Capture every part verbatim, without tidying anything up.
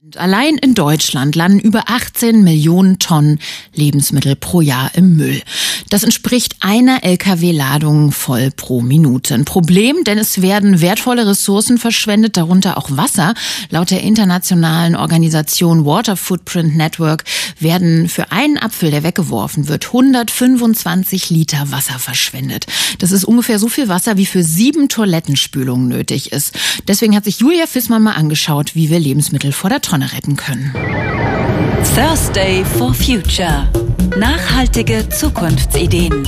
Allein in Deutschland landen über achtzehn Millionen Tonnen Lebensmittel pro Jahr im Müll. Das entspricht einer L K W-Ladung voll pro Minute. Ein Problem, denn es werden wertvolle Ressourcen verschwendet, darunter auch Wasser. Laut der internationalen Organisation Water Footprint Network werden für einen Apfel, der weggeworfen wird, hundertfünfundzwanzig Liter Wasser verschwendet. Das ist ungefähr so viel Wasser, wie für sieben Toilettenspülungen nötig ist. Deswegen hat sich Julia Fissmann mal angeschaut, wie wir Lebensmittel vor der Tonne retten können. Thursday for Future. Nachhaltige Zukunftsideen.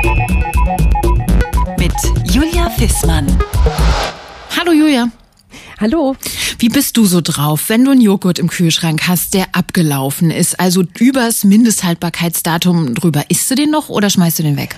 Mit Julia Fissmann. Hallo Julia. Hallo. Wie bist du so drauf, wenn du einen Joghurt im Kühlschrank hast, der abgelaufen ist, also übers Mindesthaltbarkeitsdatum drüber? Isst du den noch oder schmeißt du den weg?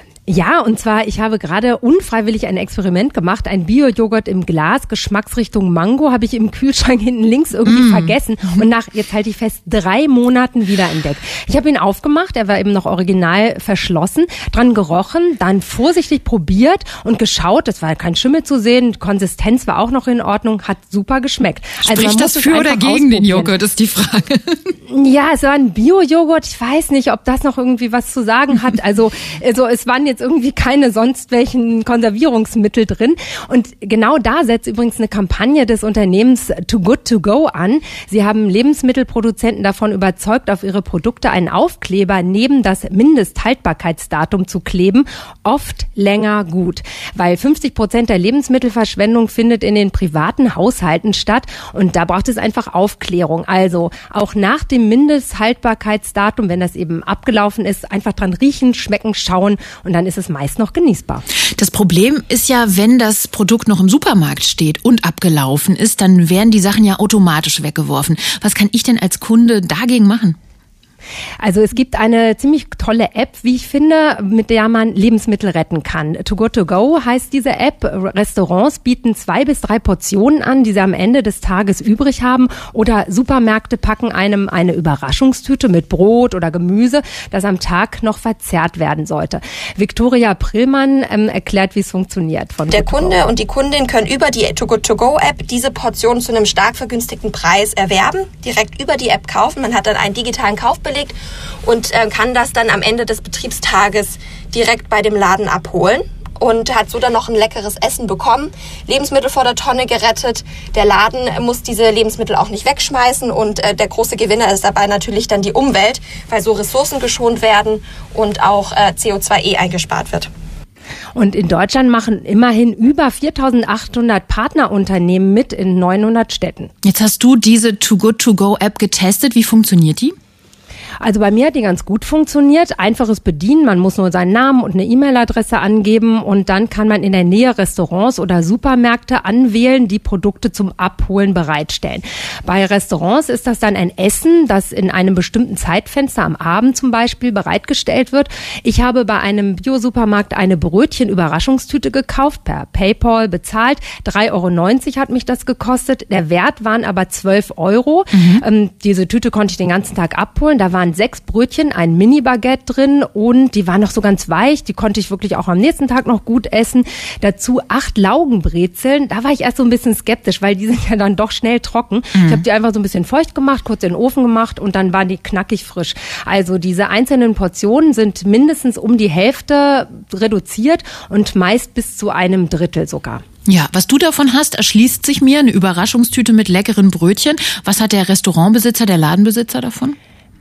Ja, und zwar, ich habe gerade unfreiwillig ein Experiment gemacht. Ein Bio-Joghurt im Glas, Geschmacksrichtung Mango, habe ich im Kühlschrank hinten links irgendwie mm. vergessen. Und nach, jetzt halte ich fest, drei Monaten wieder entdeckt. Ich habe ihn aufgemacht, er war eben noch original verschlossen, dran gerochen, dann vorsichtig probiert und geschaut. Es war kein Schimmel zu sehen, Konsistenz war auch noch in Ordnung, hat super geschmeckt. Spricht also das für oder gegen den Joghurt, ist die Frage. Ja, es war ein Bio-Joghurt. Ich weiß nicht, ob das noch irgendwie was zu sagen hat. Also, also es waren jetzt irgendwie keine sonst welchen Konservierungsmittel drin. Und genau da setzt übrigens eine Kampagne des Unternehmens Too Good To Go an. Sie haben Lebensmittelproduzenten davon überzeugt, auf ihre Produkte einen Aufkleber neben das Mindesthaltbarkeitsdatum zu kleben. Oft länger gut. Weil fünfzig Prozent der Lebensmittelverschwendung findet in den privaten Haushalten statt. Und da braucht es einfach Aufklärung. Also auch nach dem Mindesthaltbarkeitsdatum, wenn das eben abgelaufen ist, einfach dran riechen, schmecken, schauen und dann ist es meist noch genießbar. Das Problem ist ja, wenn das Produkt noch im Supermarkt steht und abgelaufen ist, dann werden die Sachen ja automatisch weggeworfen. Was kann ich denn als Kunde dagegen machen? Also es gibt eine ziemlich tolle App, wie ich finde, mit der man Lebensmittel retten kann. Too Good To Go heißt diese App. Restaurants bieten zwei bis drei Portionen an, die sie am Ende des Tages übrig haben. Oder Supermärkte packen einem eine Überraschungstüte mit Brot oder Gemüse, das am Tag noch verzehrt werden sollte. Viktoria Prillmann ähm, erklärt, wie es funktioniert. Von Der Kunde und die Kundin können über die Too Good To Go App diese Portion zu einem stark vergünstigten Preis erwerben, direkt über die App kaufen. Man hat dann einen digitalen Kaufbeleg und äh, kann das dann am Ende des Betriebstages direkt bei dem Laden abholen und hat so dann noch ein leckeres Essen bekommen, Lebensmittel vor der Tonne gerettet. Der Laden muss diese Lebensmittel auch nicht wegschmeißen und äh, der große Gewinner ist dabei natürlich dann die Umwelt, weil so Ressourcen geschont werden und auch äh, C O zwei E eingespart wird. Und in Deutschland machen immerhin über viertausendachthundert Partnerunternehmen mit in neunhundert Städten. Jetzt hast du diese Too Good To Go App getestet. Wie funktioniert die? Also bei mir hat die ganz gut funktioniert. Einfaches Bedienen, man muss nur seinen Namen und eine E-Mail-Adresse angeben und dann kann man in der Nähe Restaurants oder Supermärkte anwählen, die Produkte zum Abholen bereitstellen. Bei Restaurants ist das dann ein Essen, das in einem bestimmten Zeitfenster am Abend zum Beispiel bereitgestellt wird. Ich habe bei einem Bio-Supermarkt eine Brötchen-Überraschungstüte gekauft, per PayPal bezahlt. drei Euro neunzig hat mich das gekostet. Der Wert waren aber zwölf Euro. Mhm. Ähm, diese Tüte konnte ich den ganzen Tag abholen. Da waren sechs Brötchen, ein Mini-Baguette drin und die waren noch so ganz weich. Die konnte ich wirklich auch am nächsten Tag noch gut essen. Dazu acht Laugenbrezeln. Da war ich erst so ein bisschen skeptisch, weil die sind ja dann doch schnell trocken. Mhm. Ich habe die einfach so ein bisschen feucht gemacht, kurz in den Ofen gemacht und dann waren die knackig frisch. Also diese einzelnen Portionen sind mindestens um die Hälfte reduziert und meist bis zu einem Drittel sogar. Ja, was du davon hast, erschließt sich mir eine Überraschungstüte mit leckeren Brötchen. Was hat der Restaurantbesitzer, der Ladenbesitzer davon?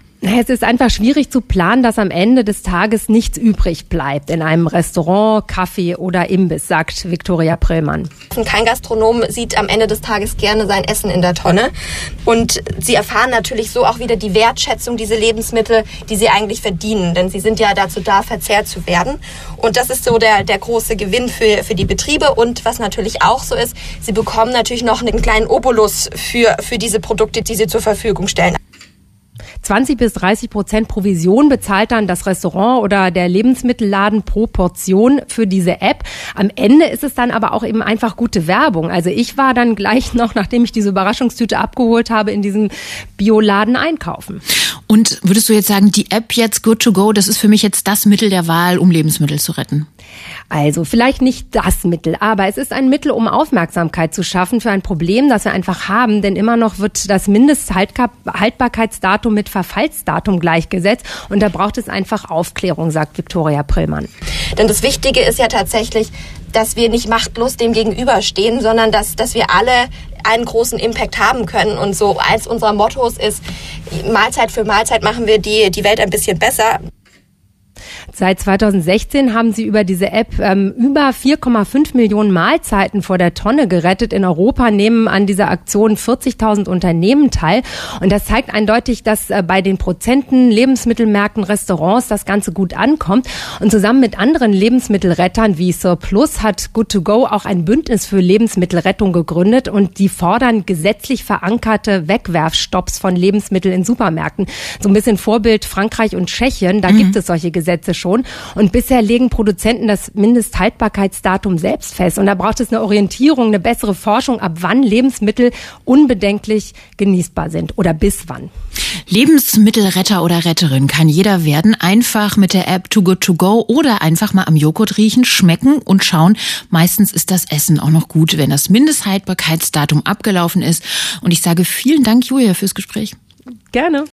Es ist einfach schwierig zu planen, dass am Ende des Tages nichts übrig bleibt in einem Restaurant, Café oder Imbiss, sagt Viktoria Prillmann. Kein Gastronom sieht am Ende des Tages gerne sein Essen in der Tonne. Und sie erfahren natürlich so auch wieder die Wertschätzung, diese Lebensmittel, die sie eigentlich verdienen. Denn sie sind ja dazu da, verzehrt zu werden. Und das ist so der, der große Gewinn für, für die Betriebe. Und was natürlich auch so ist, sie bekommen natürlich noch einen kleinen Obolus für, für diese Produkte, die sie zur Verfügung stellen. zwanzig bis dreißig Prozent Provision bezahlt dann das Restaurant oder der Lebensmittelladen pro Portion für diese App. Am Ende ist es dann aber auch eben einfach gute Werbung. Also ich war dann gleich noch, nachdem ich diese Überraschungstüte abgeholt habe, in diesem Bioladen einkaufen. Und würdest du jetzt sagen, die App jetzt Good To Go, das ist für mich jetzt das Mittel der Wahl, um Lebensmittel zu retten? Also vielleicht nicht das Mittel, aber es ist ein Mittel, um Aufmerksamkeit zu schaffen für ein Problem, das wir einfach haben. Denn immer noch wird das Mindesthaltbarkeitsdatum mit Verfallsdatum gleichgesetzt. Und da braucht es einfach Aufklärung, sagt Viktoria Prillmann. Denn das Wichtige ist ja tatsächlich, dass wir nicht machtlos dem gegenüberstehen, sondern dass, dass wir alle einen großen Impact haben können. Und so eins unserer Mottos ist, Mahlzeit für Mahlzeit machen wir die, die Welt ein bisschen besser. Seit zweitausendsechzehn haben sie über diese App ähm, über vier Komma fünf Millionen Mahlzeiten vor der Tonne gerettet. In Europa nehmen an dieser Aktion vierzigtausend Unternehmen teil. Und das zeigt eindeutig, dass äh, bei den Prozenten, Lebensmittelmärkten, Restaurants das Ganze gut ankommt. Und zusammen mit anderen Lebensmittelrettern wie Surplus hat Good to Go auch ein Bündnis für Lebensmittelrettung gegründet. Und die fordern gesetzlich verankerte Wegwerfstopps von Lebensmitteln in Supermärkten. So ein bisschen Vorbild Frankreich und Tschechien. Da mhm. gibt es solche Gesetze schon. Und bisher legen Produzenten das Mindesthaltbarkeitsdatum selbst fest. Und da braucht es eine Orientierung, eine bessere Forschung, ab wann Lebensmittel unbedenklich genießbar sind oder bis wann. Lebensmittelretter oder Retterin kann jeder werden. Einfach mit der App Too Good To Go oder einfach mal am Joghurt riechen, schmecken und schauen. Meistens ist das Essen auch noch gut, wenn das Mindesthaltbarkeitsdatum abgelaufen ist. Und ich sage vielen Dank, Julia, fürs Gespräch. Gerne.